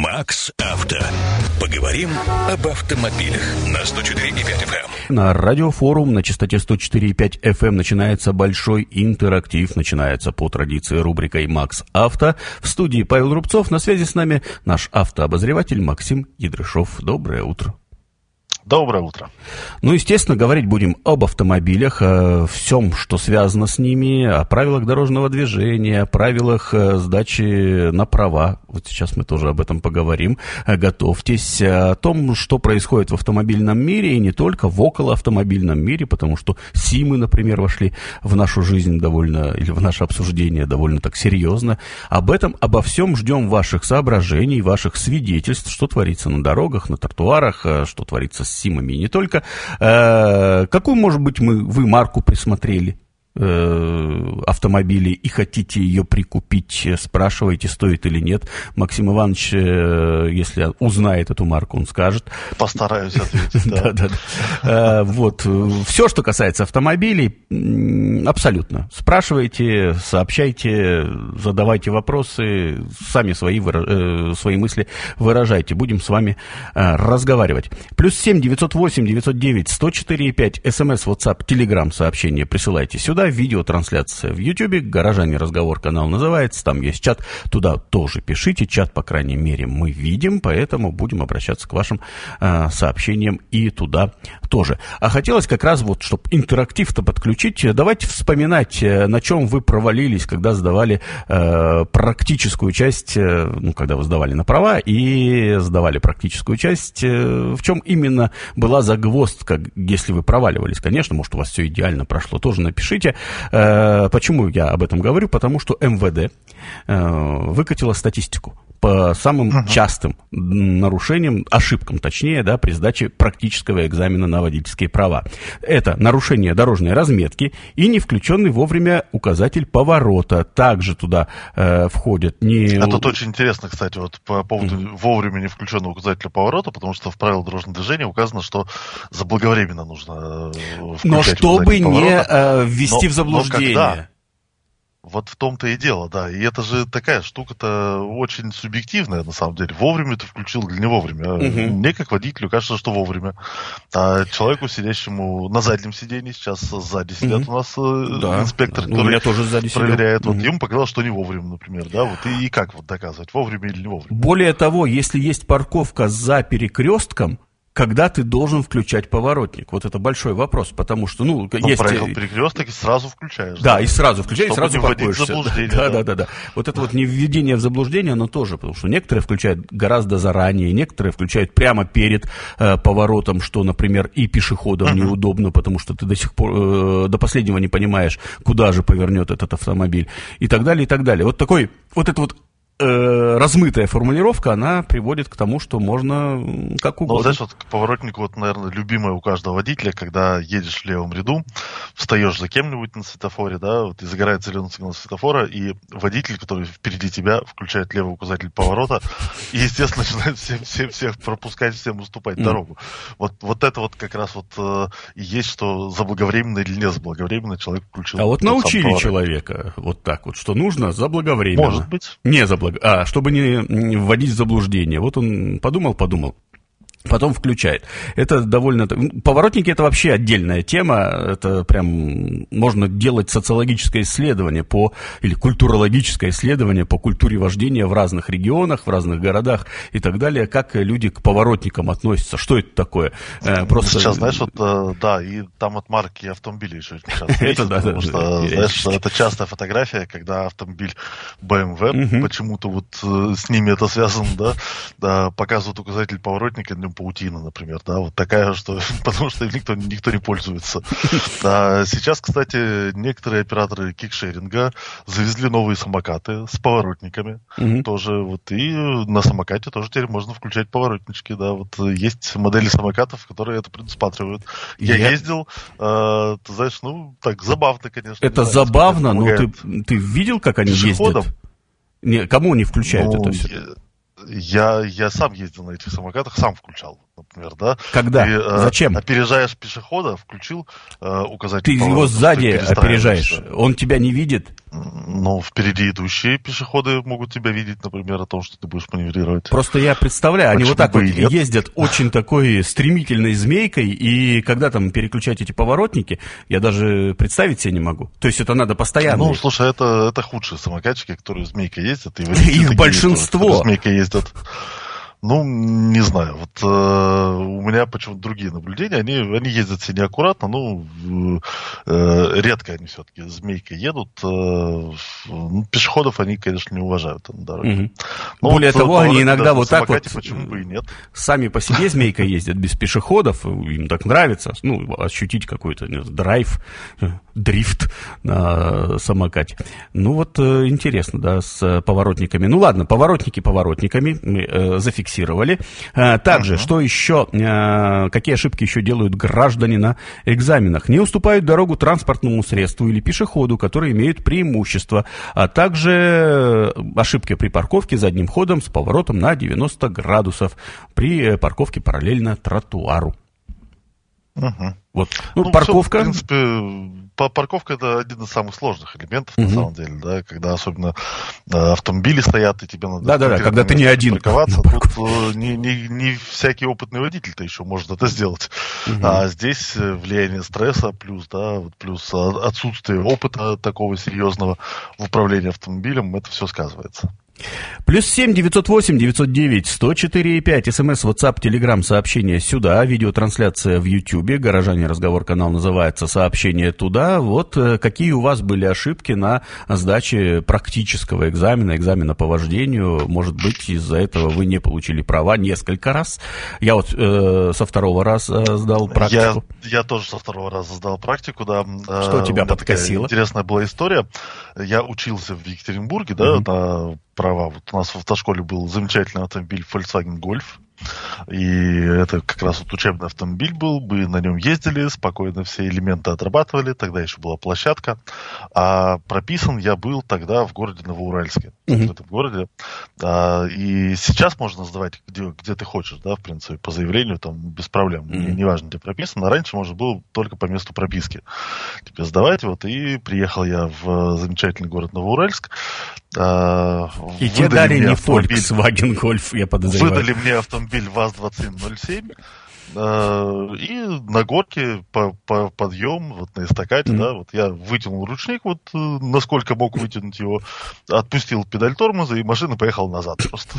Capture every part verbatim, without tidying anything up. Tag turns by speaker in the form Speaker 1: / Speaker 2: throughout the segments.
Speaker 1: Макс Авто. Поговорим об автомобилях на сто четыре и пять эф эм.
Speaker 2: На радиофорум на частоте сто четыре и пять эф эм начинается большой интерактив. Начинается по традиции рубрикой «Макс Авто». В студии Павел Рубцов. На связи с нами наш автообозреватель Максим Ядрышов. Доброе утро.
Speaker 3: Доброе утро.
Speaker 2: Ну, естественно, говорить будем об автомобилях, о всем, что связано с ними, о правилах дорожного движения, о правилах сдачи на права. Вот сейчас мы тоже об этом поговорим. Готовьтесь. О том, что происходит в автомобильном мире, и не только в околоавтомобильном мире, потому что СИМы, например, вошли в нашу жизнь довольно, или в наше обсуждение довольно так серьезно. Об этом, обо всем ждем ваших соображений, ваших свидетельств, что творится на дорогах, на тротуарах, что творится с СИМами и не только. Э, какую, может быть, мы, вы марку присмотрели э, автомобилей и хотите ее прикупить? Спрашиваете, стоит или нет. Максим Иванович, э, если узнает эту марку, он скажет.
Speaker 3: Постараюсь ответить, да.
Speaker 2: Да-да-да. Вот. Все, что касается автомобилей, абсолютно. Спрашивайте, сообщайте, задавайте вопросы, сами свои, свои мысли выражайте. Будем с вами разговаривать. Плюс семь девятьсот восемь девятьсот девять сто четыре и пять, смс, WhatsApp, Telegram сообщения присылайте сюда, видеотрансляция в Ютубе, «Горожане разговор» канал называется, там есть чат, туда тоже пишите, чат, по крайней мере, мы видим, поэтому будем обращаться к вашим э, сообщениям и туда тоже. А хотелось как раз вот, чтобы интерактив-то подключить, давайте вспоминать, на чем вы провалились, когда сдавали э, практическую часть, э, ну, когда вы сдавали на права и сдавали практическую часть, э, в чем именно была загвоздка, если вы проваливались. Конечно, может, у вас все идеально прошло, тоже напишите. Э, почему я об этом говорю? Потому что эм вэ дэ э, выкатило статистику по самым uh-huh. частым нарушениям, ошибкам, точнее, да, при сдаче практического экзамена на водительские права. Это нарушение дорожной разметки и не включенный вовремя указатель поворота. Также туда э, входят не...
Speaker 3: А тут очень интересно, кстати, вот по поводу uh-huh. вовремя не включенного указателя поворота, потому что в правилах дорожного движения указано, что заблаговременно нужно включать.
Speaker 2: Но чтобы не э, ввести
Speaker 3: но,
Speaker 2: в заблуждение.
Speaker 3: Но когда? Вот в том-то и дело, да. И это же такая штука-то очень субъективная, на самом деле. Вовремя ты включил или не вовремя. Угу. Мне, как водителю, кажется, что вовремя. А человеку, сидящему на заднем сиденье, сейчас сзади сидят угу. у нас да. инспектор,
Speaker 2: ну,
Speaker 3: который
Speaker 2: тоже сзади
Speaker 3: проверяет. Вот,
Speaker 2: угу.
Speaker 3: ему показалось, что не вовремя, например. Да? Вот, и, и как вот доказывать, вовремя или не вовремя?
Speaker 2: Более того, если есть парковка за перекрестком, когда ты должен включать поворотник? Вот это большой вопрос, потому что, ну,
Speaker 3: ну
Speaker 2: есть...
Speaker 3: проехал перекресток и сразу включаешь.
Speaker 2: Да, да? и сразу включаешь, и сразу паркуешься.
Speaker 3: Да,
Speaker 2: да, да, да, да. Вот это вот не введение в заблуждение, оно тоже, потому что некоторые включают гораздо заранее, некоторые включают прямо перед э, поворотом, что, например, и пешеходам uh-huh. неудобно, потому что ты до сих пор, э, до последнего не понимаешь, куда же повернет этот автомобиль, и так далее, и так далее. Вот такой, вот это вот размытая формулировка, она приводит к тому, что можно как угодно.
Speaker 3: Ну, знаешь, вот поворотник, вот, наверное, любимый у каждого водителя, когда едешь в левом ряду, встаешь за кем-нибудь на светофоре, да, вот, и загорается зеленый сигнал светофора, и водитель, который впереди тебя, включает левый указатель поворота, и, естественно, начинает всем, всем, всех пропускать, всем уступать mm. дорогу. Вот, вот это вот как раз вот э, и есть, что заблаговременно или не заблаговременно человек включил.
Speaker 2: А вот научили человека вот так вот, что нужно заблаговременно.
Speaker 3: Может быть.
Speaker 2: Не заблаговременно. А, чтобы не вводить в заблуждение. Вот он подумал, подумал. Потом включает. Это довольно... Поворотники — это вообще отдельная тема. Это прям можно делать социологическое исследование по... или культурологическое исследование по культуре вождения в разных регионах, в разных городах и так далее. Как люди к поворотникам относятся. Что это такое?
Speaker 3: Просто... Сейчас, знаешь, вот, да, и там от марки автомобилей еще очень часто есть. Потому что, знаешь, это частая фотография, когда автомобиль бэ эм вэ, почему-то вот с ними это связано, да, показывают указатель поворотника, паутина, например, да, вот такая, что, потому что никто, никто не пользуется. А сейчас, кстати, некоторые операторы кикшеринга завезли новые самокаты с поворотниками, mm-hmm. тоже, вот, и на самокате тоже теперь можно включать поворотнички, да, вот, есть модели самокатов, которые это предусматривают. Я yeah. ездил, э, ты знаешь, ну, так, забавно, конечно.
Speaker 2: Это
Speaker 3: знаю,
Speaker 2: забавно, но ты, ты видел, как они ездят? Не, кому они включают
Speaker 3: ну,
Speaker 2: это все?
Speaker 3: Я, я, я сам ездил на этих самокатах, сам включал. например, да?
Speaker 2: Когда?
Speaker 3: Ты, э,
Speaker 2: Зачем?
Speaker 3: Опережаешь пешехода, включил э, указатель.
Speaker 2: Ты его сзади опережаешь, он тебя не видит?
Speaker 3: Ну, впереди идущие пешеходы могут тебя видеть, например, о том, что ты будешь маневрировать.
Speaker 2: Просто я представляю, они
Speaker 3: Почему
Speaker 2: вот так вот
Speaker 3: нет?
Speaker 2: ездят очень такой стремительной змейкой, и когда там переключать эти поворотники, я даже представить себе не могу. То есть это надо постоянно.
Speaker 3: Ну, слушай, это, это худшие самокатчики, которые змейкой ездят. И
Speaker 2: их большинство.
Speaker 3: Змейкой ездят. Ну, не знаю, вот э, у меня почему-то другие наблюдения, они, они ездят все неаккуратно, ну, э, редко они все-таки змейкой едут, э, пешеходов они, конечно, не уважают на дороге.
Speaker 2: Угу. Более вот, того, то, они иногда вот так вот,
Speaker 3: почему бы и нет.
Speaker 2: Сами по себе змейкой ездят без пешеходов, им так нравится, ну, ощутить какой-то драйв, дрифт на самокате. Ну, вот интересно, да, с поворотниками. Ну, ладно, поворотники поворотниками, мы э, зафиксировали. Также, uh-huh. что еще, какие ошибки еще делают граждане на экзаменах? Не уступают дорогу транспортному средству или пешеходу, которые имеют преимущество, а также ошибки при парковке задним ходом с поворотом на девяносто градусов при парковке параллельно тротуару.
Speaker 3: Uh-huh.
Speaker 2: Вот. Ну, ну, парковка.
Speaker 3: Все, в принципе, парковка это один из самых сложных элементов, uh-huh. на самом деле, да, когда особенно э, автомобили стоят, и тебе надо
Speaker 2: да, да, да, когда ты не один
Speaker 3: парковаться. Тут э, не, не, не всякий опытный водитель-то еще может это сделать. Uh-huh. А здесь влияние стресса, плюс, да, плюс отсутствие опыта такого серьезного в управлении автомобилем, это все сказывается.
Speaker 2: Плюс семь девятьсот восемь девятьсот девять сто четыре и пять, смс, WhatsApp, Telegram, сообщение сюда, видеотрансляция в Ютьюбе, «Гаражане разговор», канал называется, сообщение туда. Вот какие у вас были ошибки на сдаче практического экзамена, экзамена по вождению, может быть, из-за этого вы не получили права несколько раз. Я вот э, со второго раза сдал практику.
Speaker 3: Я, я тоже со второго раза сдал практику, да.
Speaker 2: Что тебя подкосило?
Speaker 3: Интересная была история. Я учился в Екатеринбурге, да, mm-hmm. на права. Вот у нас в автошколе был замечательный автомобиль Volkswagen Golf. И это как раз вот учебный автомобиль был, мы на нем ездили, спокойно все элементы отрабатывали, тогда еще была площадка. А прописан я был тогда в городе Новоуральске, uh-huh. в этом городе. А, и сейчас можно сдавать где, где ты хочешь, да, в принципе, по заявлению, там, без проблем. Uh-huh. Неважно, где прописано. А раньше можно было только по месту прописки тебе сдавать. Вот, и приехал я в замечательный город Новоуральск. А,
Speaker 2: и тебе дали не Volkswagen Golf, я подозреваю.
Speaker 3: Выдали мне автомобиль ВАЗ двадцать семь ноль семь, э, и на горке по, по подъем, вот на эстакаде, mm-hmm. да, вот я вытянул ручник, вот э, насколько мог вытянуть его, отпустил педаль тормоза, и машина поехала назад просто.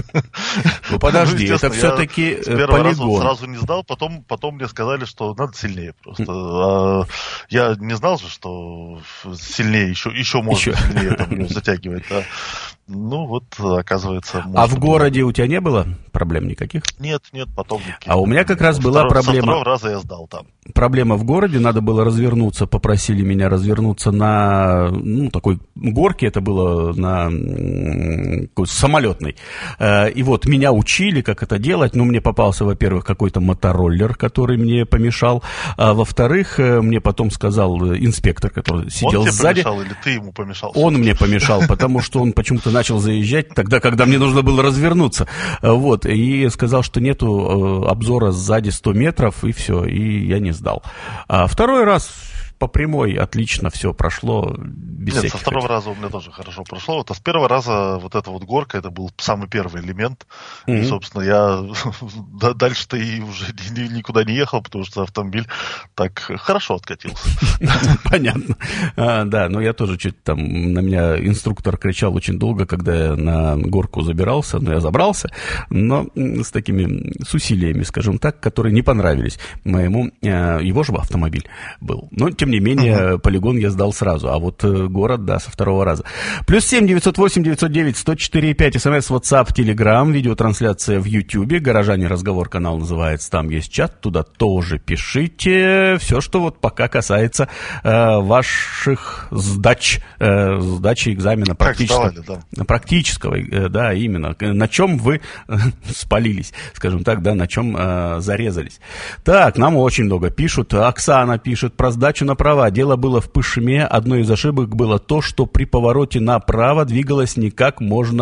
Speaker 2: Ну подожди, ну, это все-таки
Speaker 3: полигон. С первого раза вот сразу не сдал, потом, потом мне сказали, что надо сильнее просто. А я не знал же, что сильнее, еще, еще можно еще. сильнее там, затягивать, да. Ну вот, оказывается...
Speaker 2: А в городе было. У тебя не было проблем никаких?
Speaker 3: Нет, нет, потом никаких.
Speaker 2: А у меня как раз
Speaker 3: со
Speaker 2: была
Speaker 3: второго,
Speaker 2: проблема...
Speaker 3: Со второго раза я сдал там.
Speaker 2: Проблема в городе, надо было развернуться, попросили меня развернуться на, ну, такой горке, это было на самолетной. И вот меня учили, как это делать, но мне попался, во-первых, какой-то мотороллер, который мне помешал, а во-вторых, мне потом сказал инспектор, который сидел
Speaker 3: он
Speaker 2: сзади.
Speaker 3: Он тебе помешал или ты ему помешал?
Speaker 2: Он мне помешал, потому что он почему-то начал заезжать тогда, когда мне нужно было развернуться. Вот, и сказал, что нету обзора сзади сто метров, и все, и я не сдал. А второй раз по прямой отлично все прошло без
Speaker 3: Нет,
Speaker 2: всяких...
Speaker 3: со второго
Speaker 2: этих.
Speaker 3: раза у меня тоже хорошо прошло. Вот, а с первого раза вот эта вот горка, это был самый первый элемент. Mm-hmm. И, собственно, я дальше-то и уже никуда не ехал, потому что автомобиль так хорошо откатился.
Speaker 2: Понятно. Да, но я тоже чуть там... На меня инструктор кричал очень долго, когда я на горку забирался. Но я забрался, но с такими... с усилиями, скажем так, которые не понравились моему... Его же автомобиль был. Но, тем не менее, uh-huh. полигон я сдал сразу, а вот э, город, да, со второго раза. Плюс семь девятьсот восемь девятьсот девять сто четыре и пять, смс, WhatsApp, Telegram, видеотрансляция в Ютьюбе, «Гаражане разговор», канал называется, там есть чат, туда тоже пишите все, что вот пока касается э, ваших сдач, э, сдачи экзамена практического, сдавали, да. практического, э, да, именно, на чем вы э, спалились, скажем так, да, на чем э, зарезались. Так, нам очень много пишут, Оксана пишет про сдачу на права. Дело было в Пышме. Одной из ошибок было то, что при повороте направо двигалось не как можно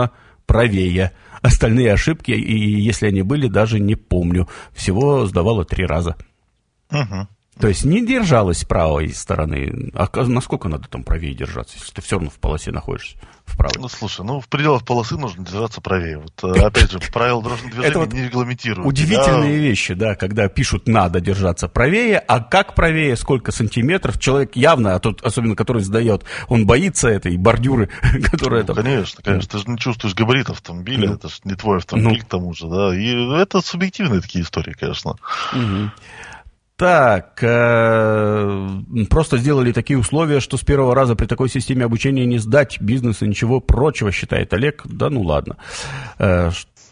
Speaker 2: правее. Остальные ошибки, и если они были, даже не помню. Всего сдавала три раза.
Speaker 3: Угу.
Speaker 2: То есть не держалась правой стороны. А насколько надо там правее держаться, если ты все равно в полосе находишься? В правой.
Speaker 3: Ну, слушай, ну, в пределах полосы нужно держаться правее. Вот, опять же, правила дорожного движения вот не регламентируют.
Speaker 2: Удивительные Я... вещи, да, когда пишут, надо держаться правее, а как правее, сколько сантиметров, человек явно, а тот, особенно который сдает, он боится этой бордюры, которая
Speaker 3: ну,
Speaker 2: там...
Speaker 3: Конечно, конечно, ты же не чувствуешь габарит автомобиля, ну, это же не твой автомобиль, ну, к тому же, да, и это субъективные такие истории, конечно.
Speaker 2: Угу. Так, э, просто сделали такие условия, что с первого раза при такой системе обучения не сдать бизнес и ничего прочего, считает Олег. Да ну ладно. Э,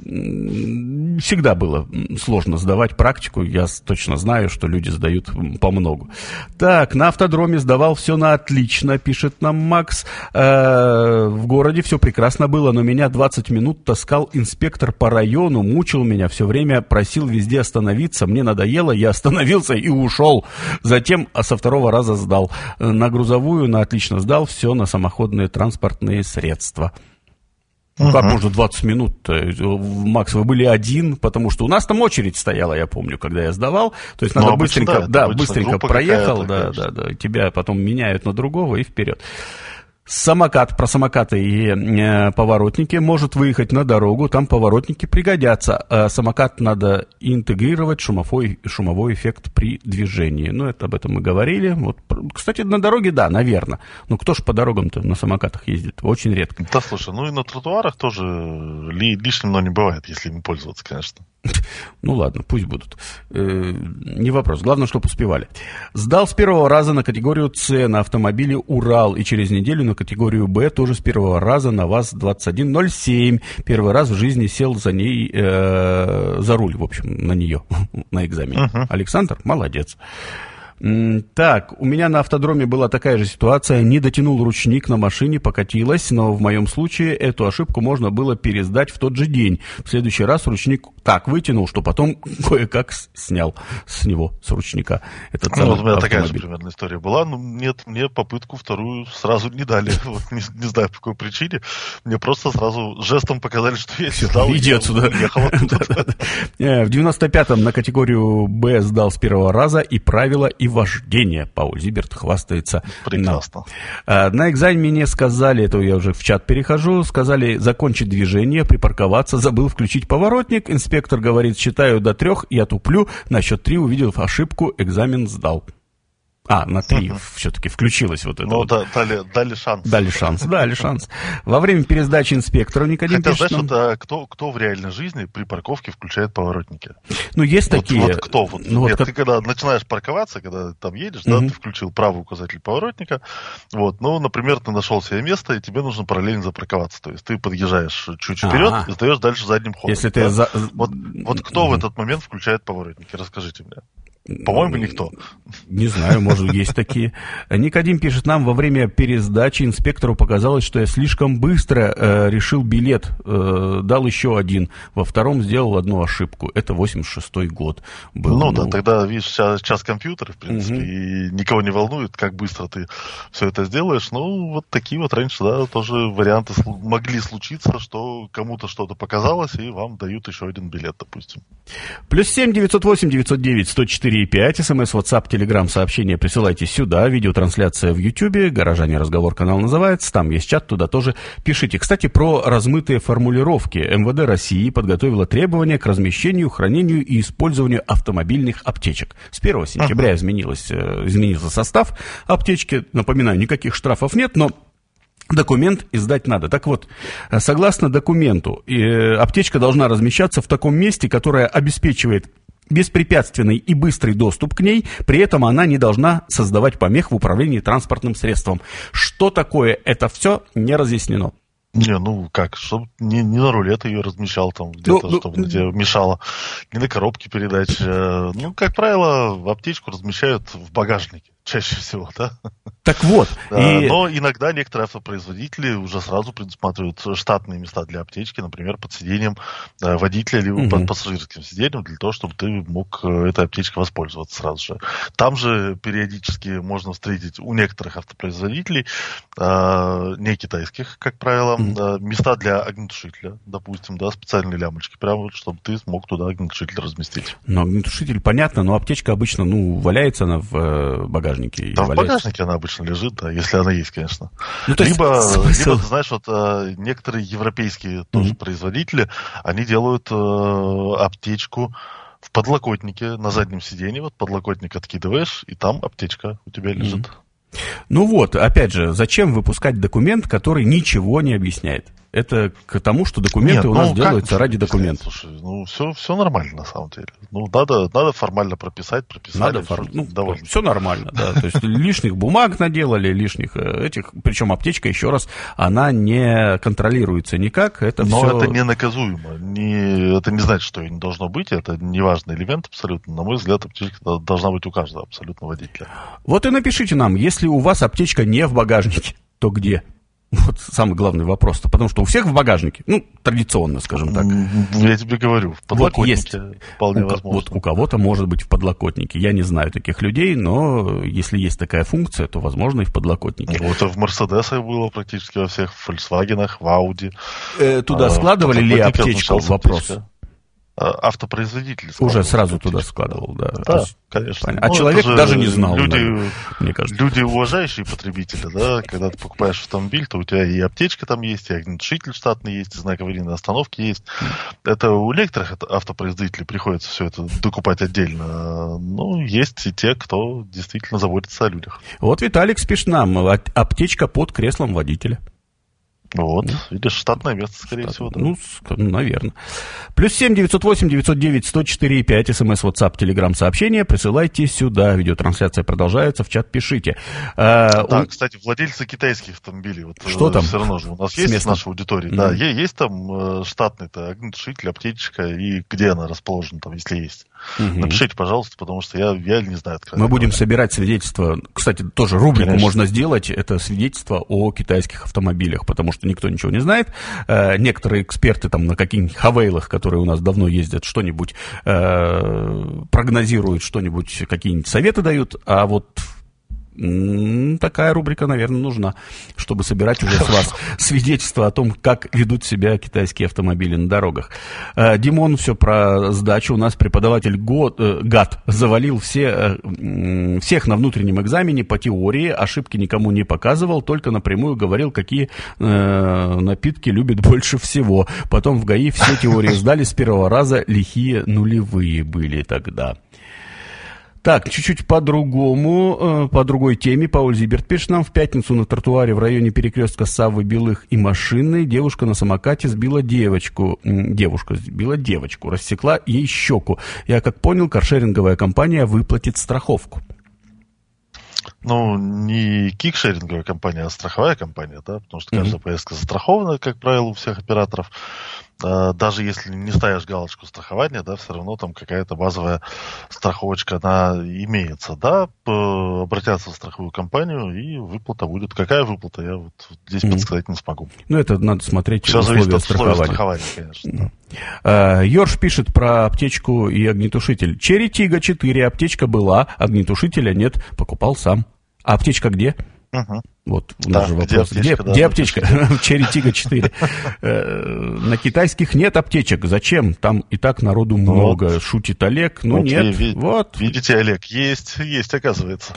Speaker 2: всегда было сложно сдавать практику, я точно знаю, что люди сдают по многу. Так, на автодроме сдавал все на отлично, пишет нам Макс. Э, в городе все прекрасно было, но меня двадцать минут таскал инспектор по району, мучил меня все время, просил везде остановиться, мне надоело, я остановился и ушел. Затем со второго раза сдал. На грузовую на отлично сдал, все на самоходные транспортные средства. Ну, как можно двадцать минут? Макс, вы были один, потому что у нас там очередь стояла, я помню, когда я сдавал. То есть надо ну, быстренько, обычно, да, да быстренько проехал, да, да, да, тебя потом меняют на другого и вперед. Самокат, про самокаты и э, поворотники может выехать на дорогу, там поворотники пригодятся. А самокат надо интегрировать шумовой, шумовой эффект при движении. Ну, это об этом мы говорили. Вот, кстати, на дороге, да, наверное. Но кто ж по дорогам-то на самокатах ездит? Очень редко.
Speaker 3: Да, слушай, ну и на тротуарах тоже ли, лишним, но не бывает, если им пользоваться, конечно.
Speaker 2: Ну ладно, пусть будут. Э, не вопрос. Главное, чтобы успевали. Сдал с первого раза на категорию С на автомобиле «Урал» и через неделю на категорию Б тоже с первого раза на ВАЗ двадцать один ноль семь. Первый раз в жизни сел за ней, э, за руль, в общем, на нее, на экзамене. Uh-huh. Александр, молодец. Так, у меня на автодроме была такая же ситуация, не дотянул ручник на машине, покатилась, но в моем случае эту ошибку можно было пересдать в тот же день. В следующий раз ручник так вытянул, что потом кое-как снял с него, с ручника. Этот
Speaker 3: ну, вот у меня автомобиль. Такая же примерно история была, но нет, мне попытку вторую сразу не дали, вот, не, не знаю по какой причине, мне просто сразу жестом показали, что я сдал,
Speaker 2: иди отсюда. В девяносто пятом на категорию Б сдал с первого раза и правила и вождение. Пауль Зиберт хвастается.
Speaker 3: Прекрасно.
Speaker 2: На, на экзамене сказали, это я уже в чат перехожу, сказали закончить движение, припарковаться, забыл включить поворотник. Инспектор говорит, считаю до трех, я туплю. На счет три, увидев ошибку, экзамен сдал. А, на три uh-huh. все-таки включилось вот это.
Speaker 3: Ну,
Speaker 2: вот.
Speaker 3: да, дали, дали шанс.
Speaker 2: Дали шанс, дали шанс. Во время пересдачи инспектору Никодим
Speaker 3: Хотя,
Speaker 2: пишет...
Speaker 3: знаешь, вот, а, кто, кто в реальной жизни при парковке включает поворотники?
Speaker 2: Ну, есть
Speaker 3: вот,
Speaker 2: такие...
Speaker 3: Вот кто? Вот,
Speaker 2: ну,
Speaker 3: нет,
Speaker 2: вот,
Speaker 3: ты как... когда начинаешь парковаться, когда там едешь, uh-huh. да, ты включил правый указатель поворотника, вот, ну, например, ты нашел себе место, и тебе нужно параллельно запарковаться. То есть ты подъезжаешь чуть вперед
Speaker 2: ага.
Speaker 3: и сдаешь дальше задним ходом.
Speaker 2: Если
Speaker 3: да?
Speaker 2: ты за...
Speaker 3: вот, вот кто uh-huh. в этот момент включает поворотники? Расскажите мне. По-моему, никто.
Speaker 2: Не знаю, может, есть такие. Никодим пишет нам, во время пересдачи инспектору показалось, что я слишком быстро э, решил билет, э, дал еще один. Во втором сделал одну ошибку. Это восемьдесят шестой год был.
Speaker 3: Ну, ну да, тогда, видишь, сейчас, сейчас компьютеры, в принципе, угу. и никого не волнует, как быстро ты все это сделаешь. Ну, вот такие вот раньше, да, тоже варианты могли случиться, что кому-то что-то показалось, и вам дают еще один билет, допустим.
Speaker 2: Плюс семь девятьсот восемь девятьсот девять сто четыре и пять, смс, WhatsApp, Telegram, сообщения присылайте сюда, видеотрансляция в Ютьюбе, «Горожане разговор» канал называется, там есть чат, туда тоже пишите. Кстати, про размытые формулировки. МВД России подготовила требования к размещению, хранению и использованию автомобильных аптечек. С первого сентября uh-huh. изменилось, изменился состав аптечки, напоминаю, никаких штрафов нет, но документ издать надо. Так вот, согласно документу, аптечка должна размещаться в таком месте, которое обеспечивает беспрепятственный и быстрый доступ к ней, при этом она не должна создавать помех в управлении транспортным средством. Что такое это все, не разъяснено.
Speaker 3: Не, ну как, чтобы не, не на руле ты ее размещал там где-то, ну, чтобы ну, тебе мешало, не на коробке передач. Ну, как правило, аптечку размещают в багажнике. чаще всего, да?
Speaker 2: Так вот.
Speaker 3: Да, и... Но иногда некоторые автопроизводители уже сразу предусматривают штатные места для аптечки, например, под сиденьем водителя или угу. под пассажирским сиденьем, для того, чтобы ты мог этой аптечкой воспользоваться сразу же. Там же периодически можно встретить у некоторых автопроизводителей, не китайских, как правило, угу. места для огнетушителя, допустим, да, специальные лямочки, прямо чтобы ты смог туда огнетушитель разместить.
Speaker 2: Ну, огнетушитель, понятно, но аптечка обычно, ну, валяется она в багажнике.
Speaker 3: Да, в багажнике она обычно лежит, да, если она есть, конечно. Ну, либо, смысл... либо, ты знаешь, вот некоторые европейские тоже mm-hmm. производители, они делают э, аптечку в подлокотнике на заднем сиденье, вот подлокотник откидываешь, и там аптечка у тебя лежит.
Speaker 2: Mm-hmm. Ну вот, опять же, зачем выпускать документ, который ничего не объясняет? Это к тому, что документы Нет, у нас ну, делаются ради документов.
Speaker 3: Слушай, ну все, все нормально на самом деле. Ну, надо, надо формально прописать, прописать.
Speaker 2: Надо фор... ну, довольно. Все нормально, да. То есть лишних бумаг наделали, лишних этих. Причем аптечка, еще раз, она не контролируется никак. Это
Speaker 3: Но
Speaker 2: все...
Speaker 3: это не наказуемо. Не... Это не значит, что ее не должно быть. Это не важный элемент абсолютно. На мой взгляд, аптечка должна быть у каждого абсолютно водителя.
Speaker 2: Вот и напишите нам, если у вас аптечка не в багажнике, то где? Вот самый главный вопрос-то, потому что у всех в багажнике, ну, традиционно, скажем так.
Speaker 3: Я тебе говорю, в подлокотнике
Speaker 2: вот есть,
Speaker 3: вполне
Speaker 2: у,
Speaker 3: возможно.
Speaker 2: Вот у кого-то может быть в подлокотнике. Я не знаю таких людей, но если есть такая функция, то, возможно, и в подлокотнике.
Speaker 3: Вот и в Мерседесах было практически во всех, в Фольксвагенах, в Ауди.
Speaker 2: Э, туда а, складывали ли аптечку? Вопрос.
Speaker 3: Автопроизводитель
Speaker 2: уже сразу туда складывал, да.
Speaker 3: Да, есть, конечно.
Speaker 2: А ну, человек даже не знал.
Speaker 3: Люди,
Speaker 2: наверное, мне кажется.
Speaker 3: Люди уважающие потребители, да, когда ты покупаешь автомобиль, то у тебя и аптечка там есть, и огнетушитель штатный есть, и знак аварийной остановки есть. Это у некоторых автопроизводителей приходится все это докупать отдельно. Ну, есть и те, кто действительно заботится о людях.
Speaker 2: Вот Виталик пишет нам, аптечка под креслом водителя.
Speaker 3: Вот, видишь, штатное место, скорее Штат... всего, да.
Speaker 2: Ну, наверное. Плюс семь девятьсот восемь девятьсот девять сто четыре пять, смс, WhatsApp, Telegram сообщения присылайте сюда. Видеотрансляция продолжается, в чат пишите.
Speaker 3: А, да, он... кстати, владельцы китайских автомобилей, вот
Speaker 2: что там?
Speaker 3: Все равно же у нас С есть местным? В нашей аудитории, mm-hmm. да, есть там штатный-то огнетушитель, аптечка, и где она расположена там, если есть. Mm-hmm. Напишите, пожалуйста, потому что я, я не знаю.
Speaker 2: Мы будем собирать свидетельства, кстати, тоже рубрику Конечно. Можно сделать, это свидетельство о китайских автомобилях, потому что никто ничего не знает. Э, некоторые эксперты там на каких-нибудь хавейлах, которые у нас давно ездят, что-нибудь э, прогнозируют, что-нибудь, какие-нибудь советы дают, а вот м- такая рубрика, наверное, нужна, чтобы собирать уже с вас свидетельства о том, как ведут себя китайские автомобили на дорогах. Э, Димон, все про сдачу. У нас преподаватель год, э, гад завалил все, э, всех на внутреннем экзамене по теории, ошибки никому не показывал, только напрямую говорил, какие э, напитки любит больше всего. Потом в ГАИ все теории сдали с первого раза, лихие нулевые были тогда. Так, чуть-чуть по-другому, по другой теме. Пауль Зиберт пишет нам: в пятницу на тротуаре в районе перекрестка Саввы Белых и Машинной девушка на самокате сбила девочку. Девушка сбила девочку, рассекла ей щеку. Я как понял, каршеринговая компания выплатит страховку.
Speaker 3: Ну, не кикшеринговая компания, а страховая компания, да, потому что каждая mm-hmm. поездка застрахована, как правило, у всех операторов. Даже если не ставишь галочку страхования, да, все равно там какая-то базовая страховочка, она имеется, да, обратятся в страховую компанию, и выплата будет. Какая выплата, я вот здесь mm-hmm. подсказать не смогу.
Speaker 2: Ну, это надо смотреть
Speaker 3: все условия зависит от страхования. страхования, конечно.
Speaker 2: Mm-hmm. Да. Йорш пишет про аптечку и огнетушитель. Черри Тига четыре, аптечка была, огнетушителя нет, покупал сам. А аптечка где?
Speaker 3: Угу.
Speaker 2: Вот у нас
Speaker 3: да,
Speaker 2: же вопрос. Где аптечка? Где, да, где аптечка? В Черри Тига четыре. На китайских нет аптечек. Зачем? Там и так народу много. Шутит Олег. Ну нет. Вот.
Speaker 3: Видите, Олег, есть, есть, оказывается.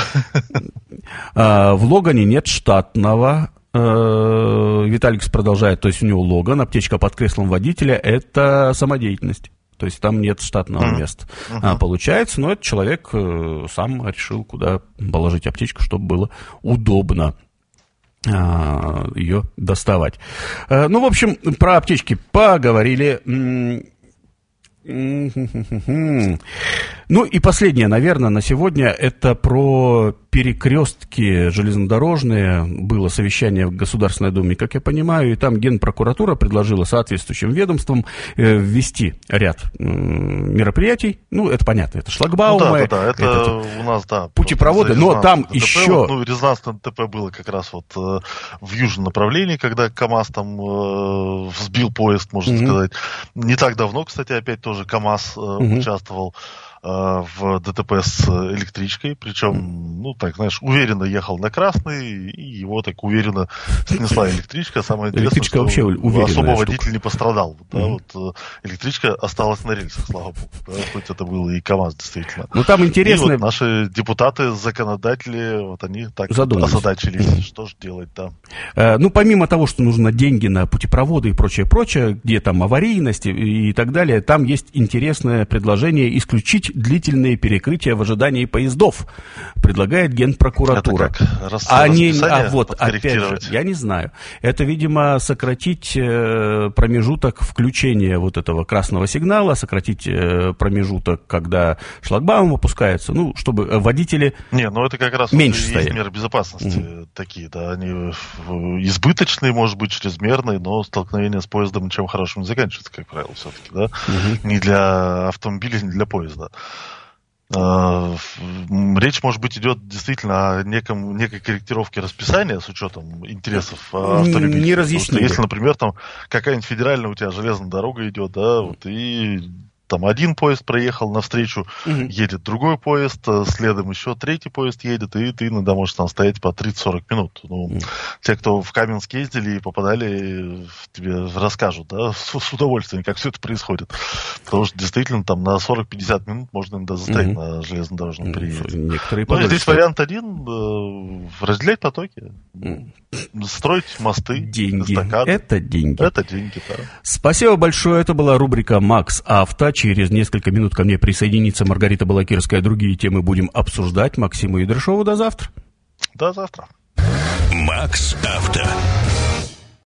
Speaker 2: В Логане нет штатного. Виталикс продолжает. То есть у него Логан, аптечка под креслом водителя — это самодеятельность. То есть там нет штатного mm-hmm. места. Mm-hmm. А, получается, но этот человек э, сам решил, куда положить аптечку, чтобы было удобно э, ее доставать. Э, ну, в общем, про аптечки поговорили. Ну и последнее, наверное, на сегодня, это про перекрестки железнодорожные. Было совещание в Государственной Думе, как я понимаю, и там Генпрокуратура предложила соответствующим ведомствам э, ввести ряд э, мероприятий. Ну, это понятно, это шлагбаумы. Ну, да,
Speaker 3: да, да, это, это у нас, да.
Speaker 2: Путепроводы, но там
Speaker 3: ДТП,
Speaker 2: еще...
Speaker 3: Ну, резонансное ДТП было как раз вот э, в южном направлении, когда КамАЗ там э, взбил поезд, можно mm-hmm. сказать. Не так давно, кстати, опять тоже КамАЗ э, mm-hmm. участвовал в ДТП с электричкой, причем, ну, так, знаешь, уверенно ехал на красный, и его так уверенно снесла электричка. Самое интересное, электричка вообще особо водитель штука. не пострадал. Да, mm-hmm. вот, электричка осталась на рельсах, слава богу. Да, хоть это был и КамАЗ, действительно.
Speaker 2: Ну, там интересно...
Speaker 3: И вот наши депутаты, законодатели, вот они так озадачились, что же делать там.
Speaker 2: Э, ну, помимо того, что нужно деньги на путепроводы и прочее-прочее, где там аварийность и, и так далее, там есть интересное предложение исключить длительные перекрытия в ожидании поездов, предлагает Генпрокуратура. А, не, а вот, опять же, я не знаю. Это, видимо, сократить э, промежуток включения вот этого красного сигнала, сократить э, промежуток, когда шлагбаум опускается, ну, чтобы водители
Speaker 3: не, ну это как раз
Speaker 2: меньше
Speaker 3: вот
Speaker 2: стояли.
Speaker 3: Есть меры безопасности mm-hmm. такие, да, они избыточные, может быть, чрезмерные, но столкновение с поездом ничем хорошим не заканчивается, как правило, все-таки, да, mm-hmm. ни для автомобиля, ни для поезда. Речь, может быть, идет действительно о неком, некой корректировке расписания с учетом интересов автолюбителей.
Speaker 2: Не разъяснили.
Speaker 3: Если, например, там какая-нибудь федеральная у тебя железная дорога идет, да, вот, и там один поезд проехал навстречу, угу. едет другой поезд, следом еще третий поезд едет, и ты иногда можешь там стоять по тридцать-сорок минут. Ну, угу. Те, кто в Каменск ездили и попадали, тебе расскажут, да, с, с удовольствием, как все это происходит. Потому что действительно там на сорок-пятьдесят минут можно иногда застрять угу. на железнодорожном переезде.
Speaker 2: Некоторые
Speaker 3: ну, здесь вариант один э, – разделять потоки, угу. строить мосты,
Speaker 2: деньги.
Speaker 3: эстакады.
Speaker 2: Это деньги.
Speaker 3: Это деньги, да.
Speaker 2: Спасибо большое. Это была рубрика «Макс Авто». Через несколько минут ко мне присоединится Маргарита Балакирская. Другие темы будем обсуждать. Максиму Ядрышову до завтра.
Speaker 3: До завтра.
Speaker 1: Макс Авто.